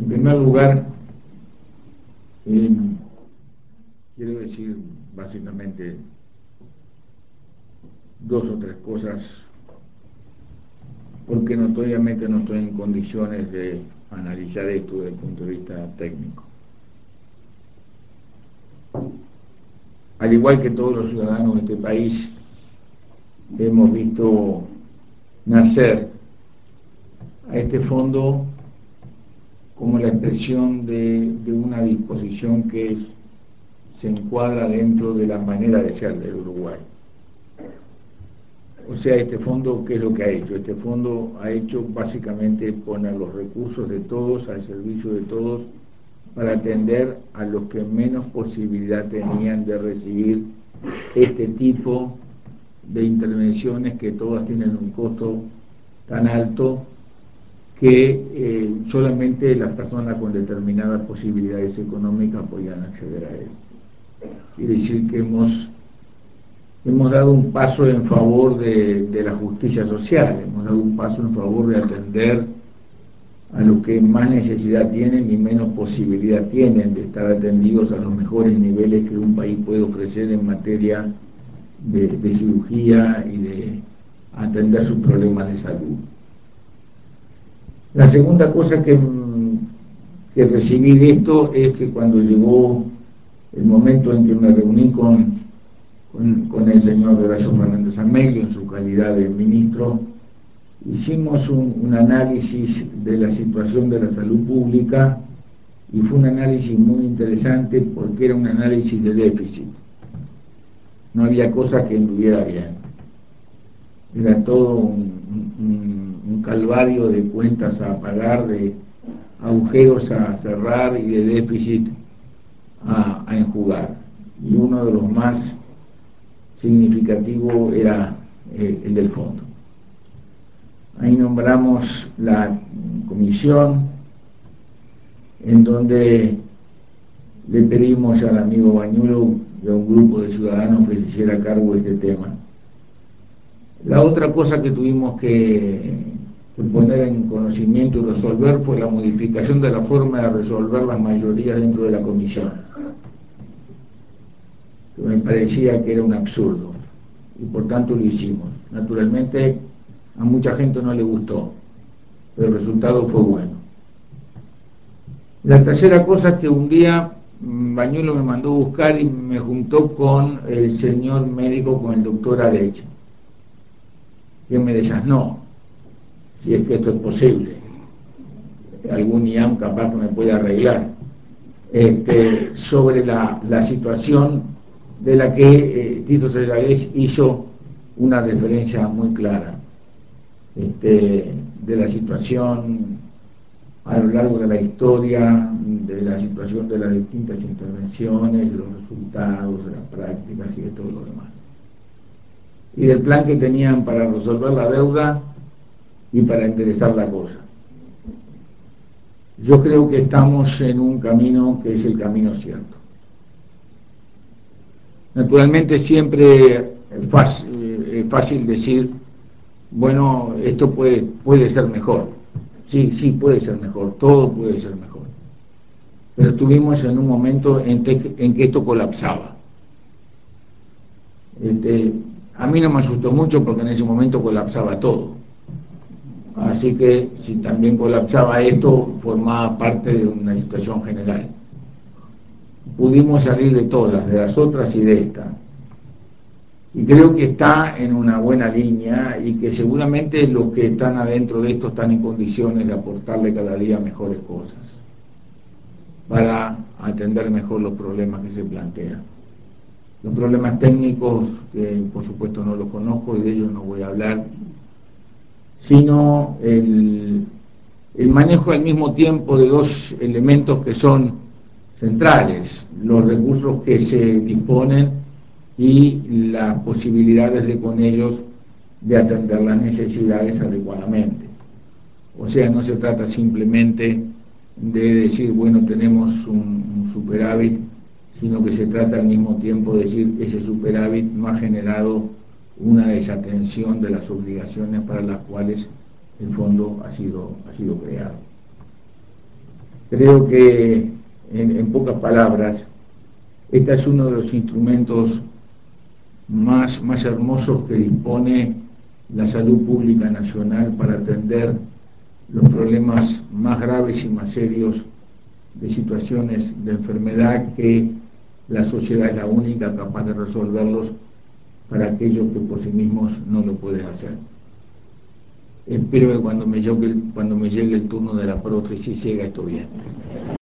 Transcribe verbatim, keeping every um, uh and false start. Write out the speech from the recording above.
En primer lugar, eh, quiero decir básicamente dos o tres cosas, porque notoriamente no estoy en condiciones de analizar esto desde el punto de vista técnico. Al igual que todos los ciudadanos de este país, hemos visto nacer a este fondo como la expresión de, de una disposición que es, se encuadra dentro de la manera de ser del Uruguay. O sea, este fondo, ¿qué es lo que ha hecho? Este fondo ha hecho básicamente poner los recursos de todos al servicio de todos para atender a los que menos posibilidad tenían de recibir este tipo de intervenciones que todas tienen un costo tan alto que eh, solamente las personas con determinadas posibilidades económicas podían acceder a él. Quiere decir que hemos, hemos dado un paso en favor de, de la justicia social, hemos dado un paso en favor de atender a los que más necesidad tienen y menos posibilidad tienen de estar atendidos a los mejores niveles que un país puede ofrecer en materia de, de cirugía y de atender sus problemas de salud. La segunda cosa que, que recibí de esto es que cuando llegó el momento en que me reuní con, con, con el señor Horacio Fernández Amelio en su calidad de ministro, hicimos un, un análisis de la situación de la salud pública y fue un análisis muy interesante porque era un análisis de déficit. No había cosa que anduviera bien. Era todo un, un, un calvario de cuentas a pagar, de agujeros a cerrar y de déficit a, a enjugar. Y uno de los más significativos era eh, el del fondo. Ahí nombramos la comisión en donde le pedimos al amigo Bañuelo y a un grupo de ciudadanos que se hiciera cargo de este tema. La otra cosa que tuvimos que, que poner en conocimiento y resolver fue la modificación de la forma de resolver las mayorías dentro de la comisión, que me parecía que era un absurdo y por tanto lo hicimos. Naturalmente a mucha gente no le gustó, pero el resultado fue bueno. La tercera cosa es que un día Bañuelo me mandó a buscar y me juntó con el señor médico, con el doctor Adeche, que me desasnó, si es que esto es posible, algún I A M capaz que me puede arreglar, este, sobre la, la situación de la que eh, Tito Serralés hizo una referencia muy clara, este, de la situación a lo largo de la historia, de la situación de las distintas intervenciones, de los resultados, de las prácticas y de todo lo demás. Y del plan que tenían para resolver la deuda y para enderezar la cosa. Yo creo que estamos en un camino que es el camino cierto. Naturalmente siempre es fácil, es fácil decir, bueno, esto puede, puede ser mejor. Sí, sí, puede ser mejor, todo puede ser mejor. Pero estuvimos en un momento en que, en que esto colapsaba. Este, a mí no me asustó mucho porque en ese momento colapsaba todo. Así que si también colapsaba esto, formaba parte de una situación general. Pudimos salir de todas, de las otras y de esta. Y creo que está en una buena línea y que seguramente los que están adentro de esto están en condiciones de aportarle cada día mejores cosas para atender mejor los problemas que se plantean. Los problemas técnicos, que por supuesto no los conozco y de ellos no voy a hablar, sino el, el manejo al mismo tiempo de dos elementos que son centrales, los recursos que se disponen y las posibilidades de con ellos de atender las necesidades adecuadamente. O sea, no se trata simplemente de decir, bueno, tenemos un, un superávit, sino que se trata al mismo tiempo de decir que ese superávit no ha generado una desatención de las obligaciones para las cuales el fondo ha sido, ha sido creado. Creo que, en, en pocas palabras, este es uno de los instrumentos más, más hermosos que dispone la salud pública nacional para atender los problemas más graves y más serios de situaciones de enfermedad que la sociedad es la única capaz de resolverlos para aquellos que por sí mismos no lo pueden hacer. Espero que cuando me llegue, cuando me llegue el turno de la prótesis, llega esto bien.